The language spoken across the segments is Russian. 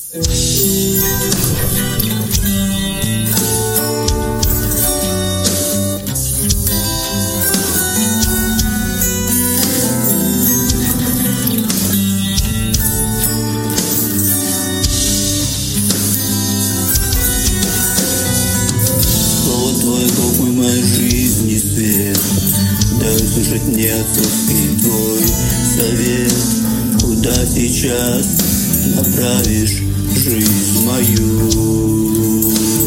Моей жизни свет, дай услышать мне отцовский твой совет. Куда сейчас направишь жизнь мою?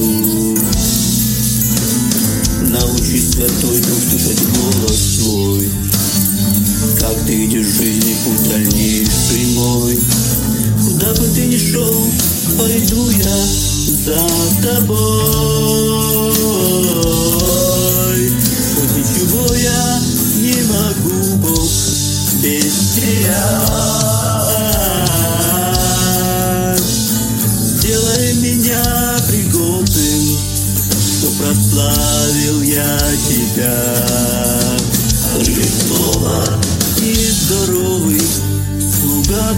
Научись, Святой Дух, слушать голос твой. Как ты видишь в жизни путь дальнейший мой? Куда бы ты ни шел, пойду я за тобой. Хоть ничего я не могу, Бог, без тебя. Сделай меня пригодным, что прославил я тебя. Лишь слово и здоровый слуга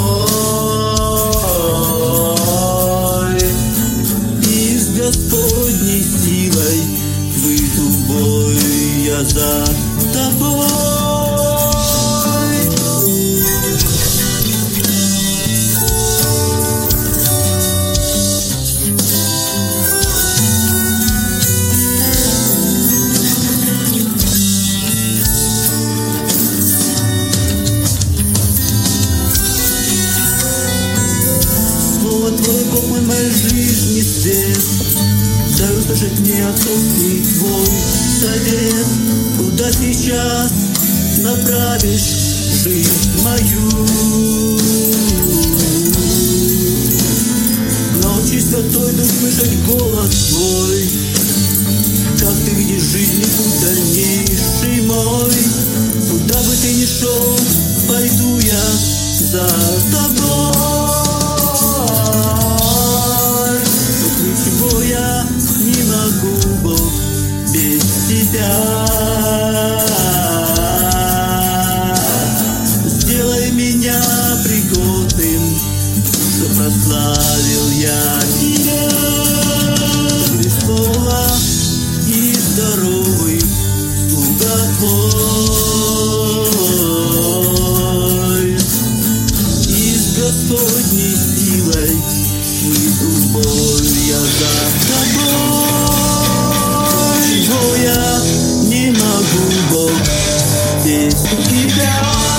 твой. И с Господней силой выйду в бой я за тобой. Твой Бог мой, моей жизни свет, дай услышать мне отцовский твой совет. Куда сейчас направишь жизнь мою? Научись, Святой Дух, слышать голос твой. Как ты видишь в жизни путь дальнейший мой? Куда бы ты ни шел, пойду я за тобой. Ничего я не могу, Бог, без тебя. Сделай меня пригодным, что прославил я тебя. Христова и здоровый слуга твой. И с Господней силой выйду в бой я за тобой. Чего я не могу, Бог, без тебя.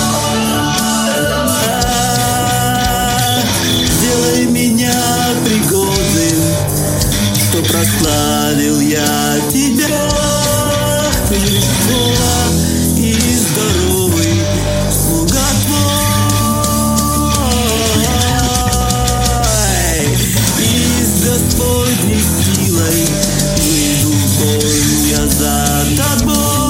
Сделай меня пригодным, что прославил я тебя. Христова и здоровый слуга твой. И с Господней силой выйду в бой я за тобой.